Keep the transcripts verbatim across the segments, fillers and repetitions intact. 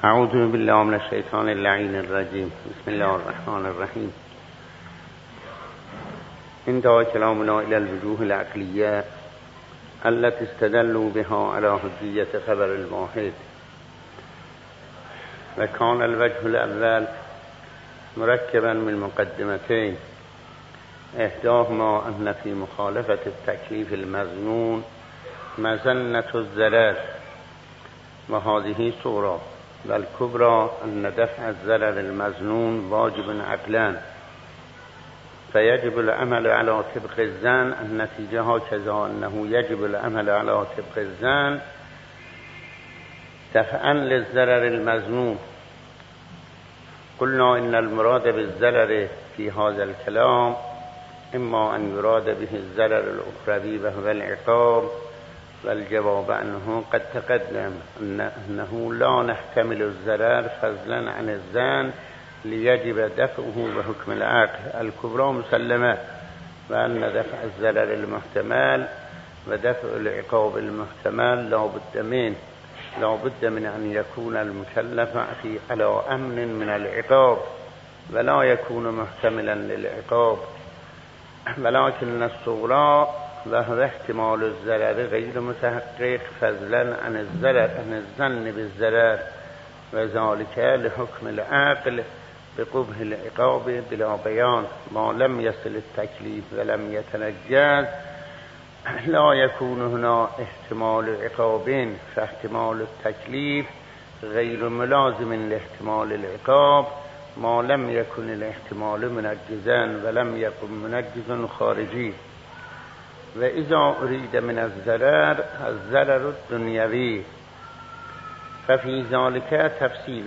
اعوذ بالله من الشیطان اللعین الرجیم. بسم الله الرحمن الرحیم. انتهى كلامنا إلى الوجوه العقلية التي استدلوا بها على حجية خبر الواحد، وكان الوجه الأول مركبا من مقدمتين، إحداهما أن في مخالفة التكليف المظنون مظنة الضرر، وهذه صورة، والكبرى أن دفع الضرر المظنون واجب عقلا، فيجب العمل على طبق الظن. النتيجة هكذا أنه يجب العمل على طبق الظن دفعا للضرر المظنون. قلنا إن المراد بالضرر في هذا الكلام إما أن يراد به الضرر الأخروي وهو العقاب، والجواب عنه قد تقدم أنه لا نحتمل الضرر فضلا عن الظن ليجب دفعه بحكم العقل. الكبرى مسلمة، وأن دفع الضرر المحتمل ودفع العقاب المحتمل لا بد منه، لا بد من أن يكون المكلف في على أمن من العقاب ولا يكون محتملا للعقاب، ولكن الصغرى وهو احتمال الضرر غير متحقق فضلا عن الضرر عن الظن بالضرر، وذلك لحكم العقل بقبح العقاب بلا بيان ما لم يصل التكليف ولم يتنجز. لا يكون هنا احتمال عقاب، فاحتمال التكليف غير ملازم لاحتمال العقاب ما لم يكن الاحتمال منجزا ولم يكن منجز خارجي. وإذا أريد من الضرر الضرر الدنيوي ففي ذلك تفصيل.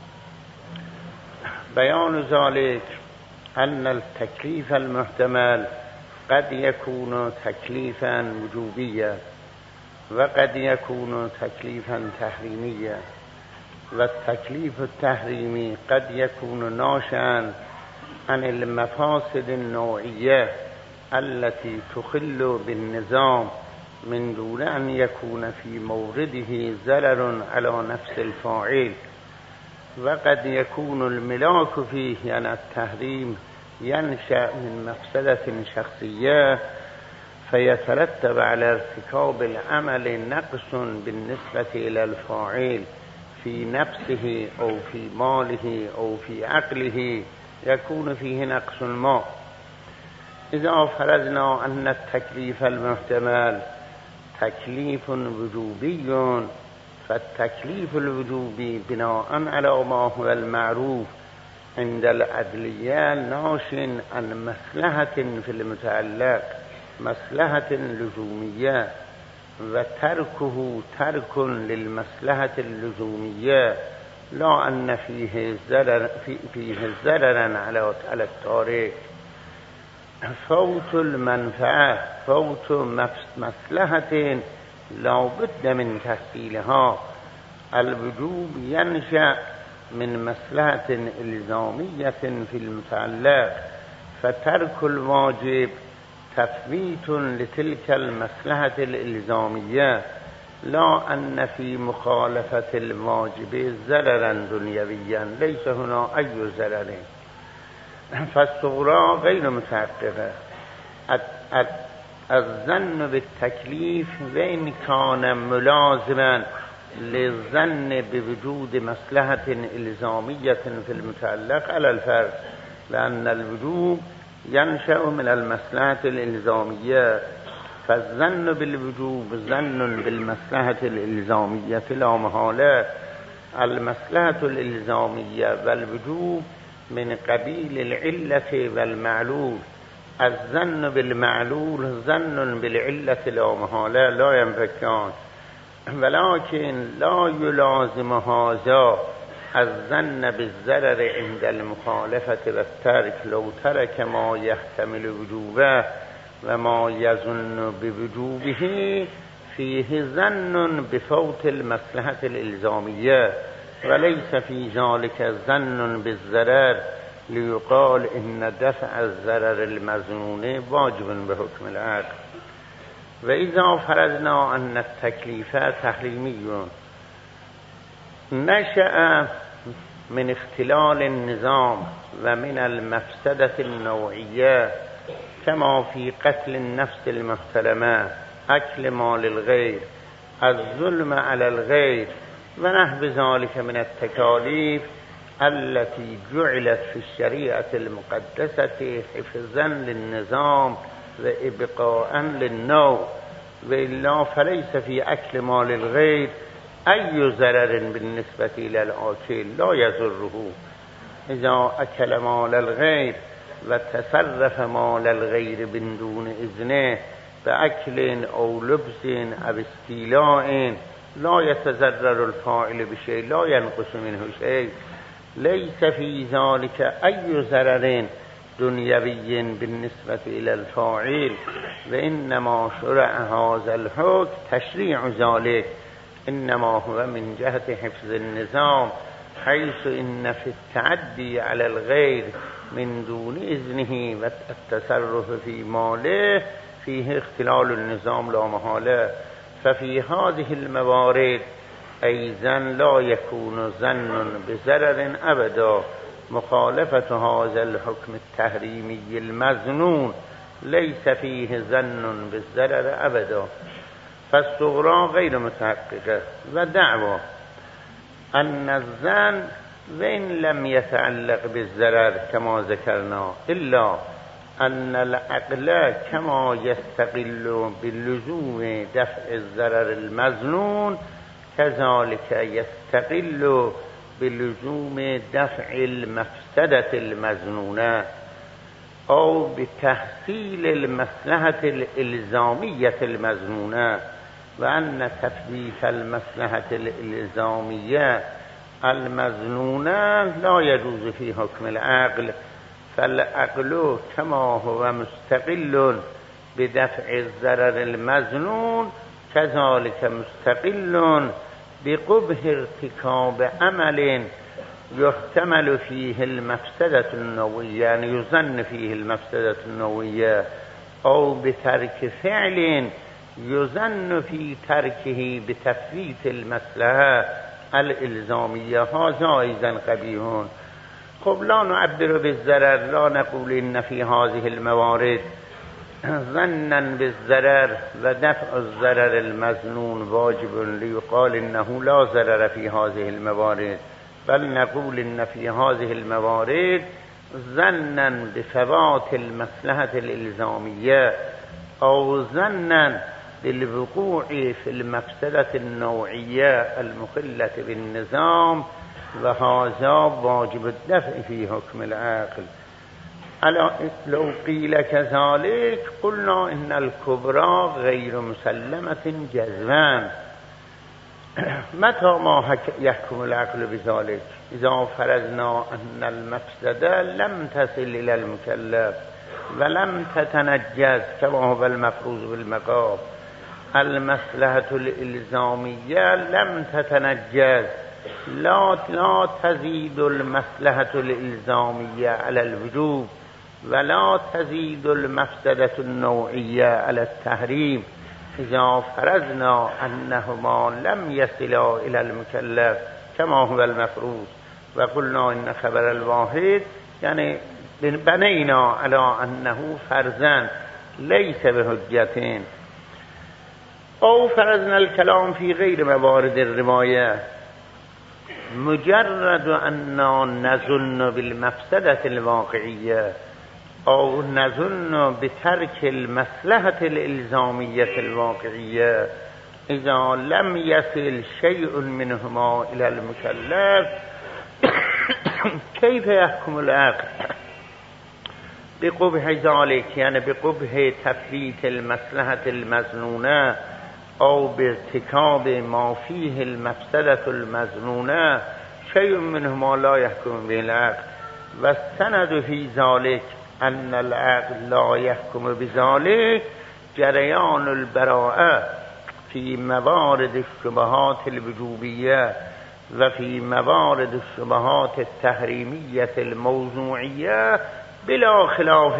بيان ذلك أن التكليف المحتمل قد يكون تكليفا وجوبيا وقد يكون تكليفا تحريميا، والتكليف التحريمي قد يكون ناشئا عن المفاسد النوعية التي تخل بالنظام من دون أن يكون في مورده ضرر على نفس الفاعل، وقد يكون الملاك فيه يعني التحريم ينشأ من مفسدة شخصية فيترتب على ارتكاب العمل نقص بالنسبة إلى الفاعل في نفسه أو في ماله أو في عقله، يكون فيه نقص ما. إذا فرضنا أن التكليف المحتمل تكليف وجوبي، فالتكليف الوجوبي بناء على ما هو المعروف عند العدلية ناش عن مصلحة في المتعلق، مصلحة لزومية، وتركه ترك للمصلحة اللزومية، لا أن فيه ضرر فيه ضررا على التارك. فوت المنفعة فوت مصلحة لا بد من تحصيلها. الوجوب ينشأ من مصلحة إلزامية في المتعلق، فترك الواجب تثبيت لتلك المصلحة الإلزامية، لا أن في مخالفة الواجب ضررا دنيويا، ليس هنا أي ضرر. فالصغرى غير متحققة. الظن بالتكليف وإن كان ملازما للظن بوجود مصلحة إلزامية في المتعلق على الفرض، لأن الوجوب ينشأ من المصلحة الإلزامية، فالظن بالوجوب ظن بالمصلحة الإلزامية لا محالة. المصلحة الإلزامية والوجوب من قبيل العلة والمعلول، الظن بالمعلول ظن بالعلة لا محالة لا ينفكان، ولكن لا يلازم هذا الظن بالضرر عند المخالفة والترك. لو ترك ما يحتمل وجوبه وما يظن بوجوبه فيه ظن بفوت المصلحة الإلزامية، وليس في ذلك ظن بالضرر ليقال إن دفع الضرر المظنون واجب بحكم العقل. وإذا فرضنا أن التكليف تحريمي نشأ من اختلال النظام و من المفسدة النوعية كما في قتل النفس المحترمة، أكل مال الغير، الظلم على الغير و نحو ذلك من التكاليف التي جعلت في الشريعة المقدسة حفظا للنظام و ابقاء للنوع، وإلا فليس في أكل مال الغير أي ضرر بالنسبة إلى الآكل لا يضره. إذا أكل مال الغير وتصرف مال الغير من دون إذنه بأكل أو لبس أو استيلاء لا يتضرر الفاعل بشيء، لا ينقص منه شيء، ليس في ذلك أي ضرر دنيوي بالنسبة إلى الفاعل، وإنما شرع هذا الحكم تشريع ذلك إنما هو من جهة حفظ النظام، حيث إن في التعدي على الغير من دون إذنه والتصرف في ماله فيه اختلال النظام لا محالة. ففي هذه الموارد أيضا لا يكون ظن بضرر أبدا، مخالفة هذا الحكم التحريمي المظنون ليس فيه ظن بالضرر أبدا. فالصغرى غير متحققة، و دعوى أن الظن وإن لم يتعلق بالضرر كما ذكرنا إلا أن العقل كما يستقل بلزوم دفع الضرر المظنون كذلك يستقل بلزوم دفع المفسدة المظنونة أو بتحصيل المصلحة الإلزامية المظنونة، وأن تثبيت المصلحة الإلزامية المظنونة لا يجوز في حكم العقل، فالعقل كما هو مستقل بدفع الضرر المظنون كذلك مستقل بقبح ارتكاب عمل يحتمل فيه المفسدة النوعية، يعني يظن فيه المفسدة النوعية، أو بترك فعل يظن في تركه بتفويت المصلحة الإلزامية، هذا أيضا قبيح. خب لا نعبر بالضرر، لا نقول إن في هذه الموارد ظنا بالضرر ودفع الضرر المظنون واجب ليقال إنه لا ضرر في هذه الموارد، بل نقول إن في هذه الموارد ظنا بفوات المصلحة الإلزامية أو ظنا بالوقوع في المفسدة النوعية المخلة بالنظام، وهذا واجب الدفع في حكم العقل. لو قيل كذلك قلنا إن الكبرى غير مسلمة جزما. متى ما يحكم العقل بذلك؟ إذا فرضنا أن المفسدة لم تصل إلى المكلف ولم تتنجز كما هو المفروض بالمقام، المصلحة الإلزامية لم تتنجز، لا لا تزيد المصلحة الإلزامية على الوجوب ولا تزيد المفسدة النوعية على التحريم. إذا فرضنا أنهما لم يصلا إلى المكلف كما هو المفروض وقلنا إن خبر الواحد يعني بنينا على أنه فرضاً ليس بحجة، أو فرضنا الكلام في غير موارد الرواية مجرد أن نظن بالمفسدة الواقعية أو نظن بترك المصلحة الإلزامية الواقعية، إذا لم يصل شيء منهما إلى المكلف كيف يحكم العقل بقبح ذلك؟ يعني بقبح تفويت المصلحة المظنونة أو بارتكاب ما فيه المفسدة المظنونة، شيء منهما لا يحكم به العقل. والسند في ذلك أن العقل لا يحكم بذلك جريان البراءة في موارد الشبهات الوجوبية وفي موارد الشبهات التحريمية الموضوعية بلا خلاف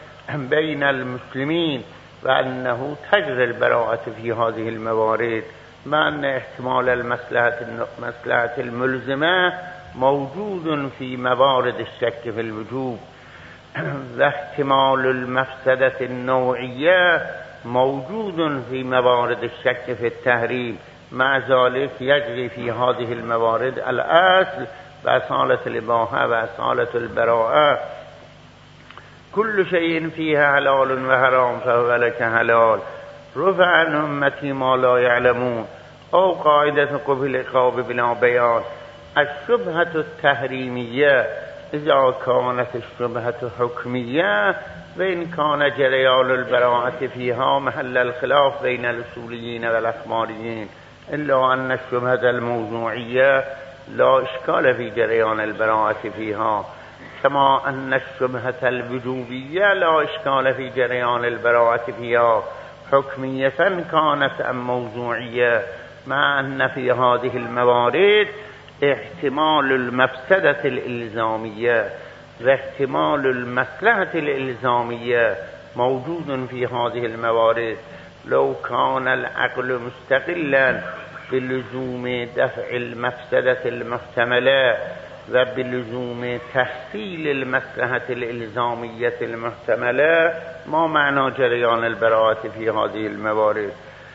بين المسلمين، وأنه تجري البراءة في هذه الموارد مع أن احتمال المصلحة المصلحة الملزمة موجود في موارد الشك في الوجوب، واحتمال المفسدة النوعية موجود في موارد الشك في التحريم. مع ذلك يجري في هذه الموارد الأصل بأصالة الإباحة وأصالة البراءة. كل شيء فيها حلال وحرام فهو لك حلال، رفع عن أمتي ما لا يعلمون، أو قاعدة قبل العقاب بلا بيان. الشبهة التحريمية إذا كانت الشبهة حكمية، وإن كان جريان البراءة فيها محل الخلاف بين الأصوليين والأخباريين، إلا أن الشبهة الموضوعية لا إشكال في جريان البراءة فيها، كما أن الشبهة الوجوبية لا إشكال في جريان البراءة فيها، حكمية كانت أم موضوعية، مع أن في هذه الموارد احتمال المفسدة الإلزامية واحتمال المصلحة الإلزامية موجود في هذه الموارد. لو كان العقل مستقلا بلزوم دفع المفسدة المحتملة وبلزوم تحصيل المصلحة الإلزامية المحتملة، ما معنى جريان البراءة في هذه الموارد؟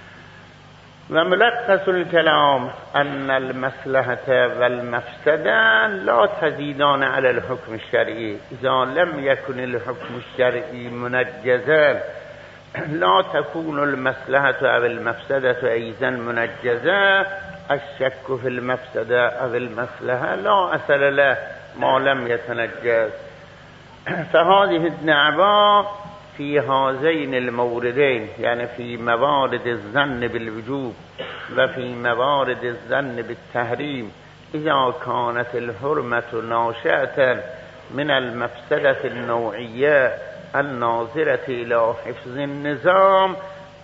وملخص الكلام أن المصلحة والمفسدة لا تزيدان على الحكم الشرعي. إذا لم يكن الحكم الشرعي منجزا لا تكون المصلحة أو المفسدة أيضا منجزة. الشك في المفسدة أو المصلحة لا أصل له ما لم يتنجز. فهذه الدعوة في هذين الموردين، يعني في موارد الظن بالوجوب وفي موارد الظن بالتحريم، إذا كانت الحرمة ناشئة من المفسدة النوعية الناظرة إلى حفظ النظام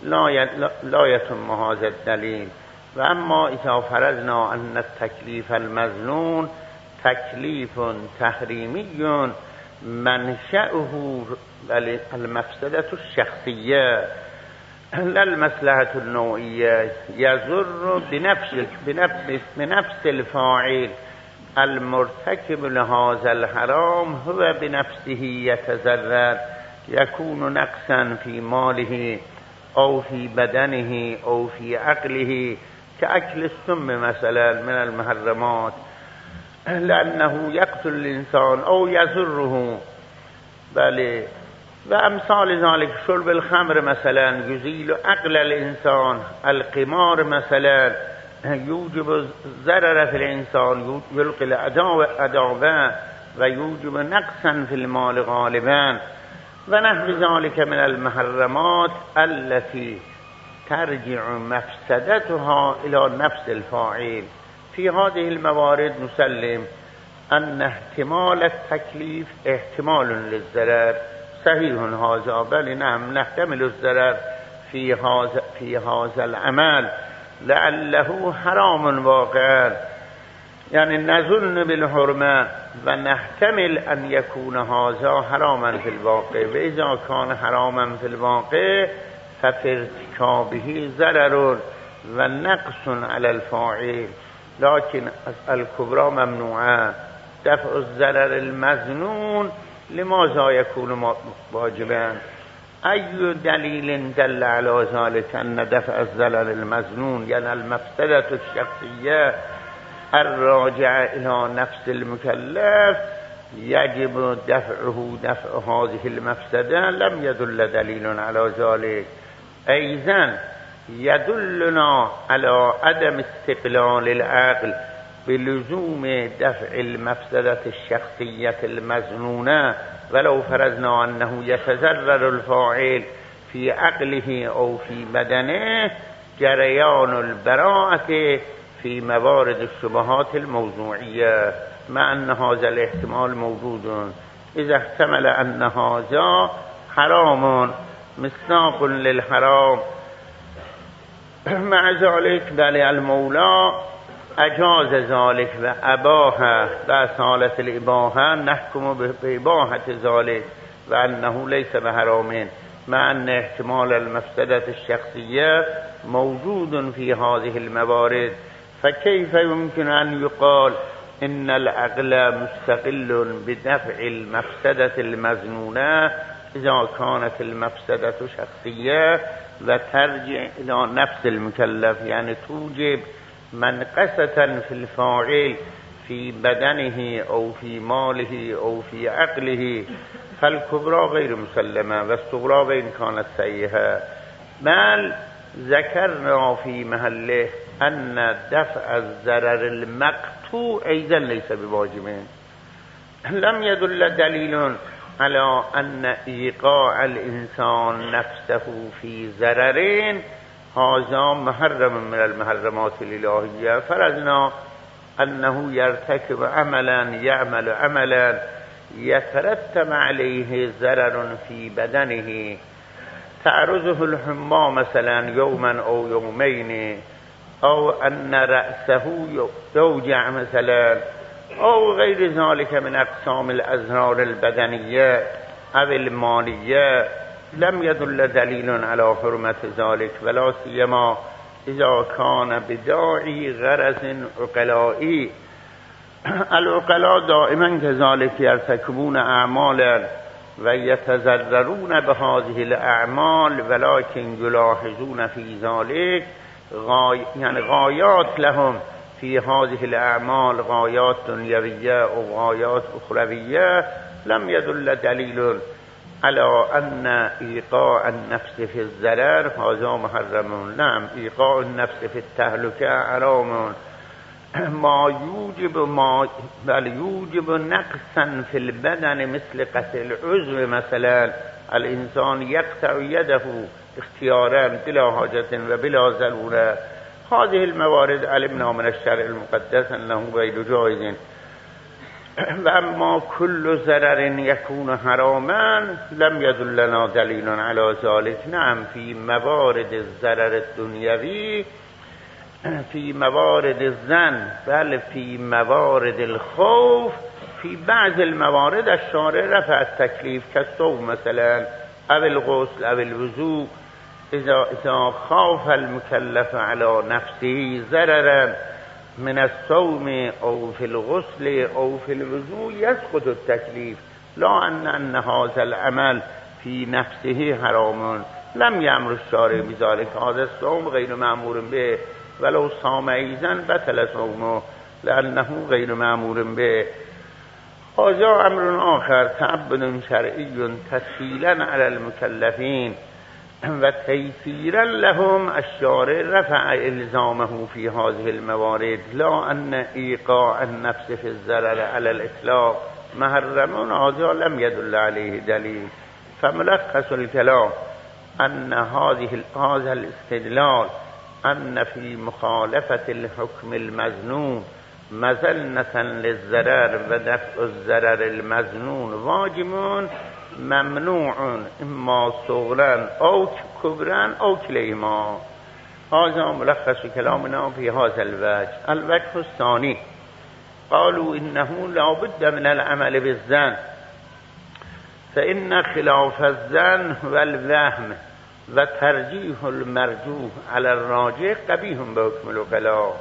لا يتم هذا الدليل. وأما إذا فرضنا أن التكليف المظنون تكليف تحريمي منشأه المفسدة الشخصية لا المصلحة النوعية، يضر بنفس بنفس بنفس الفاعل المرتكب لهذا الحرام، هو بنفسه يتضرر، يكون نقصا في ماله أو في بدنه أو في عقله، كأكل السم مثلا من المحرمات، لأنه يقتل الإنسان أو يضره. بل وأمثال ذلك شرب الخمر مثلا يزيل عقل الإنسان، القمار مثلا يوجب ضرر في الإنسان، يلقي العداوة ويوجب نقصا في المال غالبا، ونحو ذلك من المحرمات التي ترجع مفسدتها إلى نفس الفاعل. في هذه الموارد نسلم أن احتمال التكليف احتمال للضرر، صحيح هذا، بل نعم نحتمل الضرر في هذا في هذا العمل لعله حرام واقعا، يعني نظن بالحرمة ونحتمل أن يكون هذا حراما في الواقع، وإذا كان حراما في الواقع ففي ارتكابه ضرر ونقص على الفاعل، لكن الكبرى ممنوعة. دفع الضرر المظنون لماذا يكون واجبا؟ أي دليل دل على ذلك أن دفع الضرر المظنون يعني المفسدة الشخصية الراجعة إلى نفس المكلف يجب دفعه دفع هذه المفسدة؟ لم يدل دليل على ذلك. أيضا يدلنا على عدم استقلال العقل بلزوم دفع المفسدة الشخصية المظنونة، ولو فرضنا أنه يتضرر الفاعل في عقله أو في بدنه، جريان البراءة في موارد الشبهات الموضوعية، مع أن هذا الاحتمال موجود. إذا احتمل أن هذا حرام مصداق للحرام، مع ذلك بل المولى أجاز ذلك وأباها بأصالة الإباحة، نحكم بإباحة ذلك وأنه ليس بحرام، مع أن احتمال المفسدة الشخصية موجود في هذه الموارد، فكيف يمكن أن يقال إن العقل مستقل بدفع المفسدة المظنونة إذا كانت المفسدة شخصية وترجع إلى نفس المكلف، يعني توجب منقصة في الفاعل في بدنه أو في ماله أو في عقله، فالكبرى غير مسلمة والصغرى وإن كانت سيئة. بل ذكرنا في محله أن دفع الضرر المقطوع أيضا ليس بواجب. لم يدل دليل على أن إيقاع الإنسان نفسه في ضرر هذا محرم من المحرمات الإلهية. فرضنا أنه يرتكب عملا يعمل عملا يترتب عليه ضرر في بدنه، تعرضه الحمى مثلا يوما أو يومين، أو أن رأسه يوجع مثلا، أو غير ذلك من أقسام الأضرار البدنية أو المالية، لم يدل دليل على حرمة ذلك، ولا سيما إذا كان بداعي غرض عقلائي. العقلاء دائما كذلك يرتكبون أعمالا ويتضررون بهذه الأعمال، ولكن يلاحظون في ذلك غاي... يعني غايات لهم في هذه الأعمال، غايات دنيوية أو غايات أخروية. لم يدل دليل على أن إيقاع النفس في الضرر هذا محرم. نعم، إيقاع النفس في التهلكة حرام، ما يوجب ما بل يوجب نقصا في البدن مثل قتل العضو مثلا. الإنسان يقطع يده اختيارا بلا حاجة وبلا ضرورة. هذه الموارد علمنا من الشرع المقدس أنه غير جائز. وأما كل ضرر يكون حراما لم يدل لنا دليل على ذلك. نعم، في موارد الضرر الدنيوي، في موارد الظن، بل في موارد الخوف، في بعض الموارد الشارع رفع التكلیف كالصوم مثلا او الغسل او الوضوء. اذا اذا خاف المكلف على نفسه ضررا من الصوم او في الغسل او في الوضوء يسقط التكلیف، لا ان ان هذا العمل في نفسه حرام. لم يأمر الشارع بذلك. هذا الصوم غير مأمور به، ولو صام أيضا بطل صومه لأنه غير مأمور به. هذا أمر آخر، تعبد شرعي تسهيلا على المكلفين وتيسيرا لهم. الشارع رفع إلزامه في هذه الموارد، لا أن إيقاع النفس في الضرر على الإطلاق محرم، هذا لم يدل عليه دليل. فملخص الكلام أن هذه هذا الاستدلال أن في مخالفة الحكم المظنون مظنة للضرر ودفع الضرر المظنون واجب ممنوع، إما صغرا أو كبرا أو كليهما. هذا ملخص كلامنا في هذا الوجه. الوجه الثاني، قالوا إنه لا بد من العمل بالظن، فإن خلاف الظن والوهم وترجيح المرجوح على الراجح قبيح بحكم العقلاء.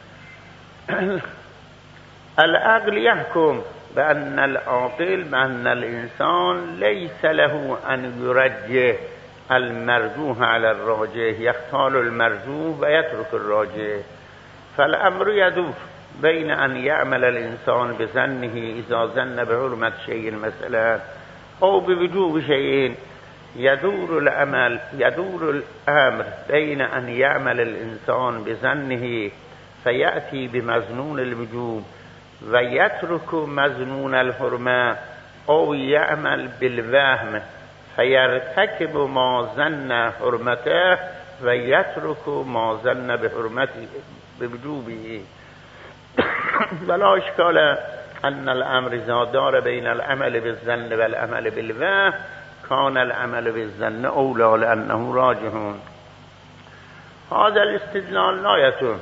العقل يحكم بأن العاقل بأن الإنسان ليس له أن يرجح المرجوح على الراجح، يختار المرجوح ويترك الراجح. فالأمر يدور بين أن يعمل الإنسان بظنه إذا ظن بحرمة شيء مثلا أو بوجوب شيء، يدور الأمل يدور الأمر بين أن يعمل الإنسان بظنه فيأتي بمظنون الوجوب ويترك مظنون الحرمة، أو يعمل بالوهم فيرتكب ما ظن حرمته ويترك ما ظن بحرمته بوجوبه. ولا إشكال أن الأمر إذا دار بين العمل بالظن والعمل بالوهم كان العمل بالظن أولى لأنه راجح. هذا الاستدلال لا يتم.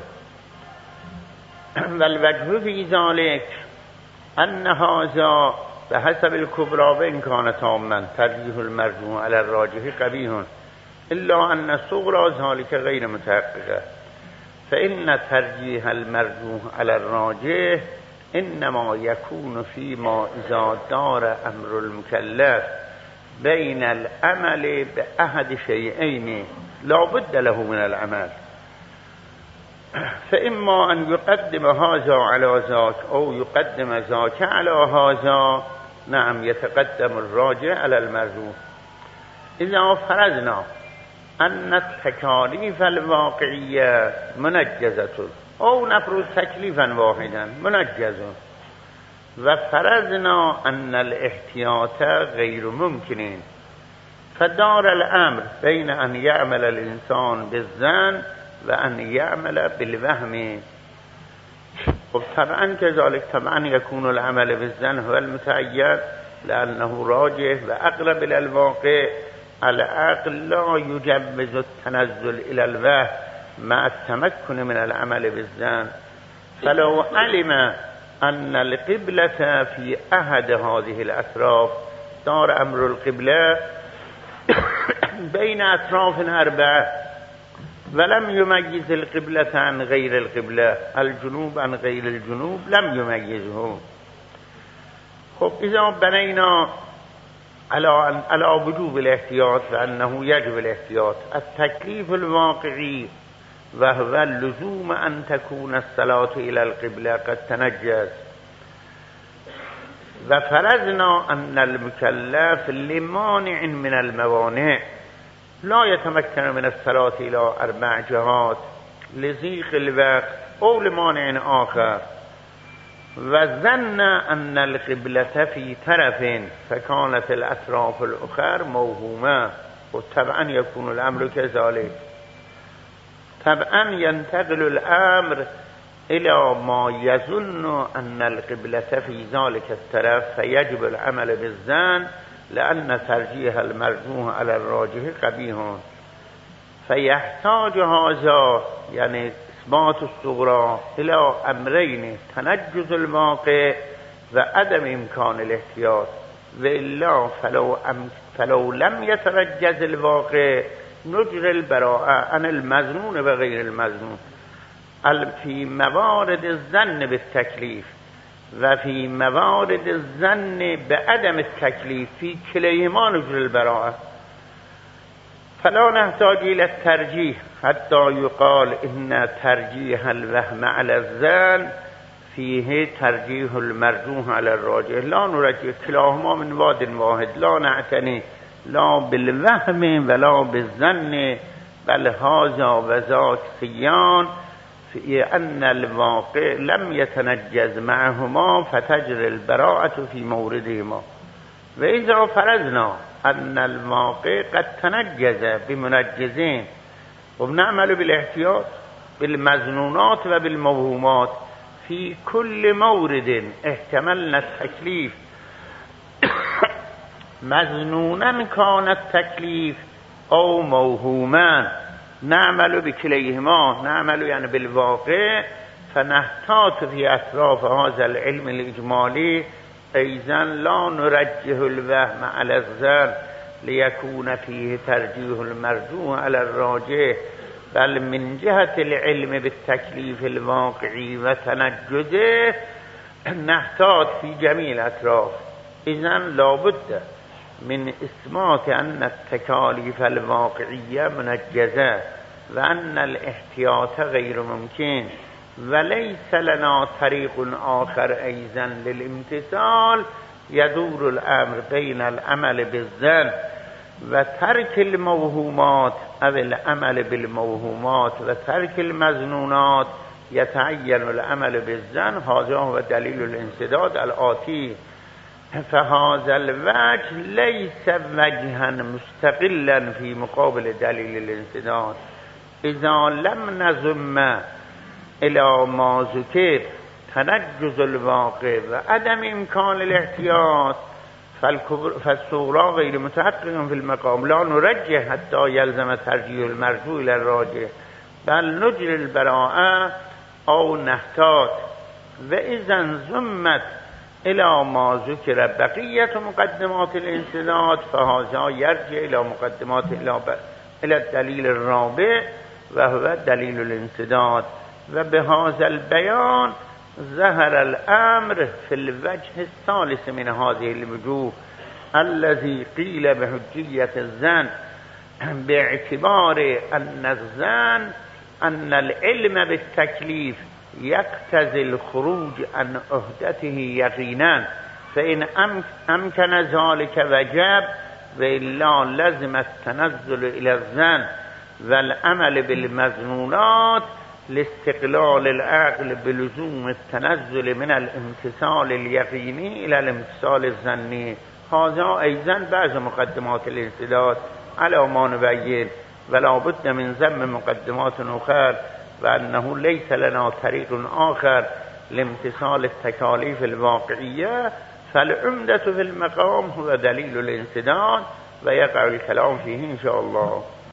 والوجه في ذلك أن هذا بحسب الكبرى وإن كان تاما ترجيح المرجوح على الراجح قبيح، الا ان صغرى ذلك غیر متحققه فإن ترجیح المرجوح علی الراجح انما یکون فیما اذا دار امر المکلف بین العمل به احد شیئین لا بد له من العمل فإما ان يقدم هذا على ذاك او يقدم ذاك على هذا نعم يتقدم الراجح على المرجوح اذا فرضنا ان التکالیف الواقعیه منجزه او نفرض تکلیفا واحدا منجز و فرضنا ان الاحتیاط غیر ممکن فدار الامر بین ان یعمل الانسان بالظن و ان یعمل بالوهم خب طبعا كذلك طبعا يكون العمل بالظن هو المتعين لانه راجح و اقرب الى الواقع العقل لا يجوز التنزل الى الوهم مع التمكن من العمل بالظن فلو علم ان القبلة في احد هذه الاطراف دار امر القبلة بين اطراف اربعه ولم يميز القبلة عن غير القبلة الجنوب عن غير الجنوب لم يميزه خب اذا بنينا على على وجوب الاحتياط فانه يجب الاحتياط التكليف الواقعي وهو اللزوم ان تكون الصلاة الى القبلة قد تنجز وفرضنا ان المكلف لمانع من الموانع لا يتمكن من الصلاة الى اربع جهات لضيق الوقت او لمانع اخر وظن ان القبلة في طرف فكانت الاطراف الاخر موهومة وطبعا يكون الامر كذلك طبعا ينتقل الامر الى ما يظن ان القبلة في ذلك الطرف فيجب العمل بالظن لان ترجيح المرجوح على الراجح قبیح فيحتاج هذا يعني اثبات الصغرى الى امرين تنجز الواقع و عدم امکان الاحتیاط و الا فلو, فلو لم يتنجز الواقع نجر البراءة عن المظنون و غیر المظنون في موارد الظن بالتکلیف و في موارد الظن بعدم التکلیف في كليهما نجر البراءة فلا نحتاج الى الترجيح حتى يقال ان ترجيح الوهم على الظن فيه ترجيح المرجوح على الراجح لا نرجح كلاهما من واد واحد لا نعتني لا بالوهم ولا بالظن بل هذا و ذاك سيان في ان الواقع لم يتنجز معهما فتجري البراءة في موردهما و اذا فرضنا ان الواقع قد تنجز بمنجزين وبنعمل بالاحتياط بالمظنونات و بالموهومات في كل مورد احتملنا التكليف مظنونا كان التكليف او موهوما نعمل بكليهما نعمل يعني بالواقع فنحتاط في اطراف هذا العلم الاجمالي ايضا لا نرجح الوهم على الظن ليكون فيه ترجيح المرجوح على الراجح بل من جهة العلم بالتكليف الواقعي وتنجزه نحتاط في جميع الاطراف اذن لابد من اثبات ان التكاليف الواقعية منجزة وان الاحتياط غير ممكن وليس لنا طريق آخر ايضا للامتثال يدور الامر بين العمل بالظن وترك الموهومات او العمل بالموهومات وترك المظنونات يتعين العمل بالظن هذا هو دليل الانسداد الآتي فهذا الوجه ليس وجها مستقلا في مقابل دليل الانسداد اذا لم نزم الى ما ذكر تنجز الواقع و عدم امکان الاحتیاط فالصغرى غیر متحقق في المقام لا نرجح حتى يلزم ترجيح المرجوح الى الراجح بل نجري البراءة او نحتاط و اذا زمت الى ما ذكر بقية مقدمات الانسداد فهذا يرجع الى مقدمات الى الى الدلیل الرابع و هو دلیل الانسداد. و به هذا البیان ظهر الامر في الوجه الثالث من هذه الوجوه الذي قيل بحجية الزن باعتبار أن الزن أن العلم بالتكليف يقتضي الخروج عن عهدته يقينا، فإن أمكن ذلك وجب، وإلا لزم التنزل إلى الزن والعمل بالمظنونات لاستقلال العقل بلزوم التنزل من الامتثال اليقيني إلى الامتثال الظني. هذا أيضا بعض مقدمات الانسداد على ما نبين، ولا بد من ذم مقدمات أخرى، وأنه ليس لنا طريق آخر لامتثال التكاليف الواقعية، فالعمدة في المقام هو دليل الانسداد، ويقع الكلام فيه إن شاء الله.